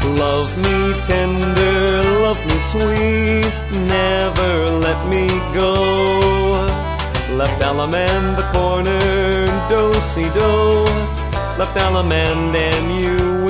Love me tender, love me sweet, never let me go. Left Allemande the corner, do-si-do. Left Allemande and you